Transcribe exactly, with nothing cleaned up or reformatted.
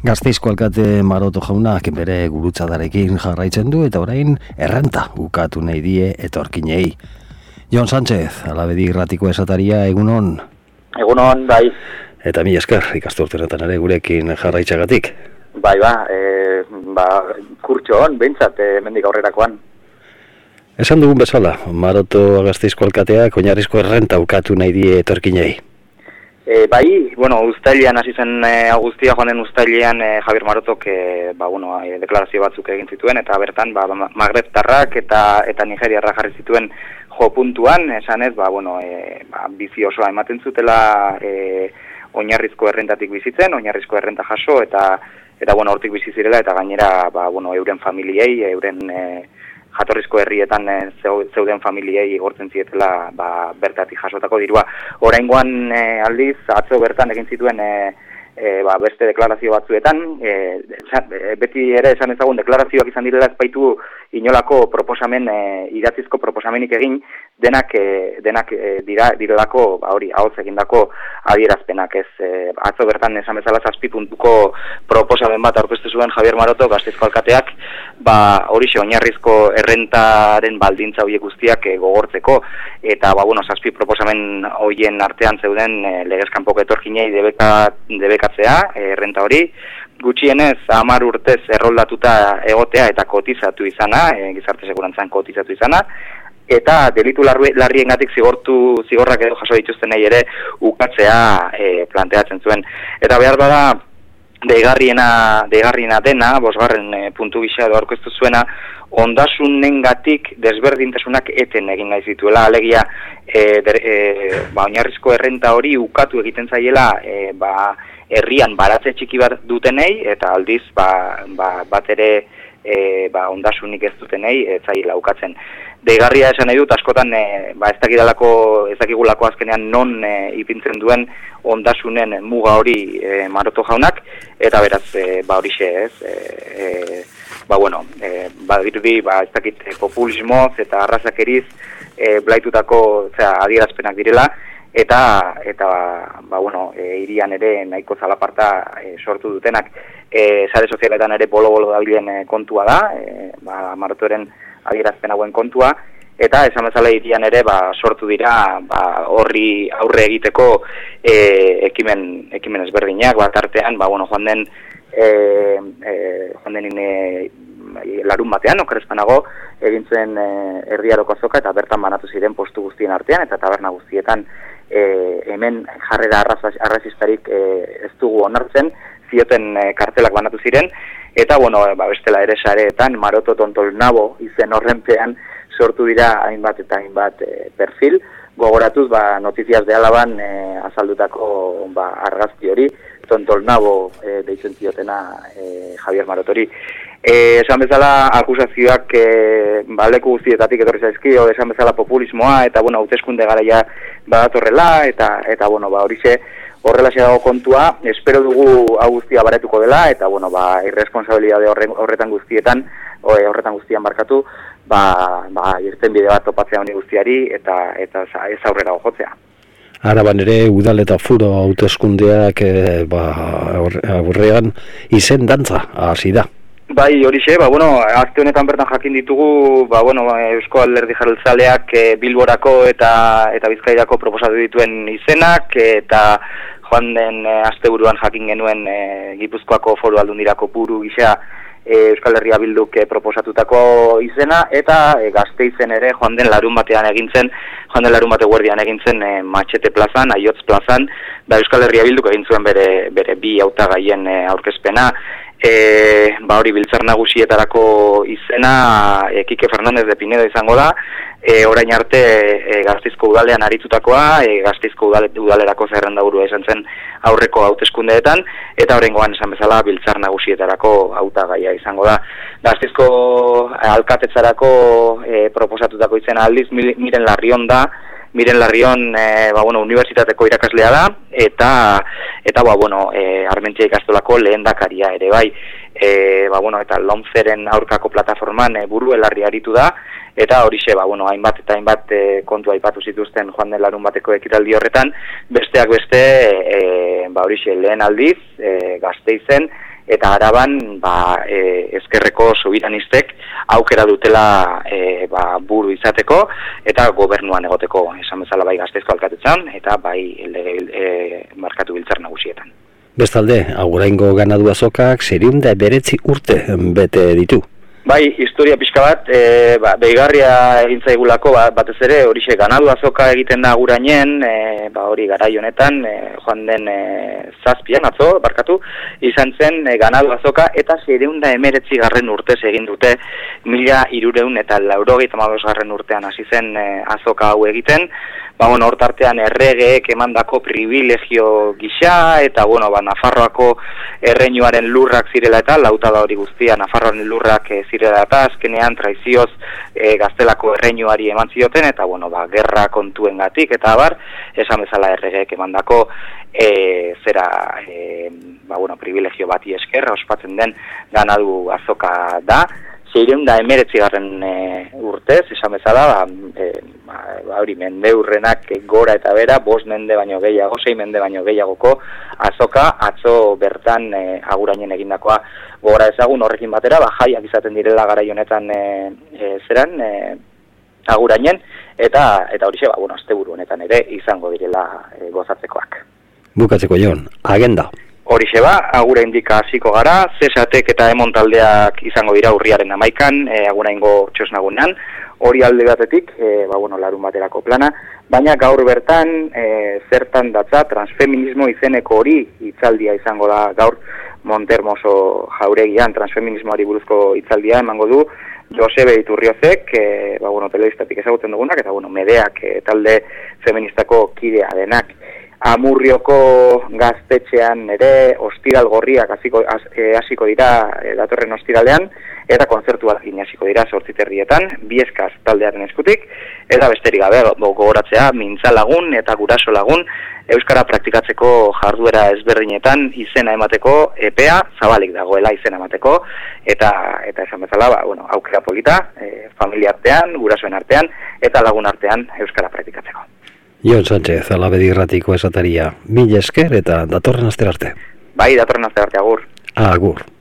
Gasteizko alkate Maroto jaunak bere gurutzadarekin jarraitzen du eta orain errenta ukatu nahi die etorkinei. Jon Sánchez, Alabedi Irratiko esataria, egunon. Egunon, bai. Eta mi esker, ikasturtenetan ere gurekin jarraitzagatik. Bai, ba, e, ba kurtxo hon, behintzat, e, mendik aurrerakoan. Esan dugun bezala, Maroto Gasteizko alkateak oinarrizko errenta ukatu nahi die etorkinei. E, bai, bueno, uztailean hasi zen e, Agustia, joan den uztailean e, Javier Marotok e, ba, bueno, e, deklarazio batzuk egin zituen, eta bertan ba, magrebtarrak eta eta nigeriarra jarri zituen jo puntuan, esanez, ba, bueno, e, ba, bizi osoa ematen zutela e, oinarrizko errentatik bizitzen, oinarrizko errenta jaso, eta eta bueno, hortik bizi zirela, eta gainera ba, bueno, euren familiei, euren e, jatorrizko herrietan e, zeuden familiei igortzen zietela ba, bertatik jasotako dirua. Oraingoan e, aldiz, atzo bertan egin zituen e, e, ba, beste deklarazio batzuetan, e, beti ere esan ezagun deklarazioak izan direla ezbaitu inolako proposamen, e, idatzizko proposamenik egin, denak e, denak e, dira direlako ba, hori ahots egindako adierazpenak, ez e, atzo bertan esan bezala zazpi puntuko proposamen bat aurkeztu zuen Javier Maroto Gasteizko alkateak, ba horixe oinarrizko errentaren baldintza horiek guztiak e, gogortzeko, eta ba bueno, zazpi proposamen horien artean zeuden e, legez kanpoko etorkinei debeka, debekatzea e, errenta hori, gutxienez hamar urtez erroldatuta egotea eta kotizatu izana, e, gizarte segurantzan kotizatu izana, eta delitu larriengatik zigortu zigorrak edo jaso dituztenei ere ukatzea e, planteatzen zuen. Eta behar bada deigarriena deigarriena dena, bosgarren e, puntu gisa edo aurkeztu zuena, ondasunengatik desberdintasunak eten egin nahi zituela, alegia e, der, e, ba, oinarrizko errenta hori ukatu egiten zaiela e, ba, herrian baratze txiki bat dutenei, eta aldiz ba, ba, bat ere e, ba, ondasunik ez dutenei ez zaiela ukatzen. Deigarria esan nahi dut, askotan e, ba, ez dakidalako, ez dakigulako azkenean non e, ipintzen duen ondasunen muga hori e, Maroto jaunak, eta beraz, e, ba horixe ez, e, e, ba bueno, e, ba dirudi, ba ez dakit populismoz eta arrazakeriz e, blaitutako zera, adierazpenak direla, eta eta ba bueno, e, irian ere nahiko zalaparta e, sortu dutenak, e, sare sozialetan ere bolo-bolo dabilen e, kontua da, e, ba Marotoren adierazpen hauen kontua, eta esan bezala irian ere ba, sortu dira ba, horri aurre egiteko e, ekimen, ekimen ezberdinak, bat artean, ba, bueno, joan den, e, e, joan den ine, larun batean, okerrezpanago, egin zen e, erdiaroko azoka, eta bertan banatu ziren postu guztien artean, eta taberna guztietan e, hemen jarrera arrazistarik e, ez dugu onartzen, zioten e, kartelak banatu ziren, eta bueno, ba, bestela ere sareetan, Maroto Tontolnabo izen horrenpean sortu dira hainbat eta hainbat e, perfil, gogoratuz ba, Notiziaz de Alaban e, azaldutako ba, argazki hori, Tontolnabo e, deitzen ziotena e, Javier Marotori. E, esan bezala akusazioak e, ba, leku guztietatik etorri zaizkio, esan bezala populismoa, eta bueno, hauteskunde garaia badatorrela, eta, eta bueno, ba, horixe, horrelaxe dago kontua, espero dugu hau guztia baretuko dela, eta bueno, ba, irresponsabilitate horre, horretan guztietan, horretan guztian barkatu, ba, ba, irten bide bat topatzea honi guztiari, eta eta ez aurrera jotzea. Araban ere, udal eta furo hauteskundeak e, ba, aurrean izen dantza hasi da. Bai, horixe, ba, bueno, azte honetan bertan jakin ditugu, ba, bueno, Eusko Alderdi Jeltzaleak e, Bilborako eta eta Bizkairako proposatu dituen izenak, eta joan den e, asteburuan jakin genuen e, Gipuzkoako Foru Aldundirako buru gisa e, Euskal Herria Bilduk e, proposatutako izena, eta e, Gasteizen ere joan den larun batean egintzen, joan den larun bate guardian egintzen e, Matxete plazan, Aiotz plazan, da Euskal Herria Bilduk egin zuen bere, bere bi hautagaien e, aurkezpena. E, ba hori biltzar nagusietarako izena e, Kike Fernandez de Pinedo izango da, e, orain arte e, Gasteizko udalean aritutakoa, e, Gasteizko udale, udalerako zerrendaburua izan zen aurreko hauteskundeetan, eta oraingoan esan bezala biltzar nagusietarako hautagaia izango da. Gasteizko alkatetzarako e, proposatutako izena aldiz Miren Larrion da, Miren Larrion e, ba, bueno, unibertsitateko irakaslea da, eta eta ba, bueno, e, Armentia ikastolako lehendakaria ere bai. E, ba, bueno, eta Lomceren aurkako plataforman e, buru elarri aritu da, eta horixe, ba, bueno, hainbat eta hainbat e, kontu aipatu zituzten joan den larun bateko ekitaldi horretan, besteak beste, e, ba, horixe lehen aldiz, e, Gasteizen, eta Araban ba, e, ezkerreko sobiranistek aukera dutela e, ba, buru izateko eta gobernuan egoteko, esan bezala bai Gasteizko alkatetzan eta bai lege, e, markatu biltzar nagusietan. Bestalde, aguraingo ganadu azokak zeriehun eta hemeretzi urte bete ditu. Bai, historia pixka bat, e, ba, behigarria egin zaigulako, ba, batez ere, horixe ganadu azoka egiten da Agurainen, e, ba, hori garai honetan, e, joan den e, zazpian, atzo, barkatu, izan zen e, ganadu azoka, eta zerehun da emeretzi garren urtez egin dute, mila hirureun eta laurogeita hamabost garren urtean hasi zen e, azoka hau egiten, ba, bueno, hortartean erregeek emandako privilegio gisa, eta, bueno, ba, Nafarroako erreinuaren lurrak zirela eta, lauta da hori guztia, Nafarroaren lurrak e, zirela eta, azkenean traizioz e, Gaztelako erreinuari eman zioten, eta, bueno, ba, gerra kontuengatik, eta abar, esan bezala erregeek emandako e, zera, e, ba, bueno, privilegio bati esker, ospatzen den ganadu azoka da, zerehun da emeretzi garren e, urtez, esan bezala, ba, e, ba, hori mende hurrenak gora eta bera, bost mende baino gehiago, sei mende baino gehiagoko azoka, atzo bertan e, Agurainen egindakoa gora ezagun horrekin batera, ba, jaiak izaten direla garai honetan e, e, zeran, e, Agurainen, eta eta horixe, ba, bueno, asteburu honetan ere izango direla e, gozatzekoak. Bukatzeko Jon, agenda. Horixe ba, agura indika hasiko gara, zesatek eta emon taldeak izango dira urriaren amaikan, e, Aguraingo txosnagunean, hori alde batetik, e, ba, bueno, larun baterako plana, baina gaur bertan, e, zertan datza, transfeminismo izeneko hori hitzaldia izango da gaur Montermoso jauregian, transfeminismoari buruzko hitzaldia emango du, Josebe Iturriozek, e, ba, bueno, telebistatik ezagutzen dugunak, eta bueno, Medeak e, talde feministako kidea denak. Amurrioko gaztetxean ere ostiral gorriak hasiko e, hasiko dira e, datorren ostiralean, eta kontzertuak hasiko dira zortziterrietan, Bieskaz taldearen eskutik, eta besterik gabe gogoratzea mintza lagun eta guraso lagun euskara praktikatzeko jarduera ezberdinetan izena emateko epea zabalik dagoela izena emateko, eta eta esan bezala, ba, bueno, aukera polita, e, familia artean, gurasoen artean, eta lagun artean euskara praktikatzeko. Jon Sánchez, Alabedi Irratiko esataria, mila esker eta datorren astera arte. Bai, datorren astera arte, agur. Agur.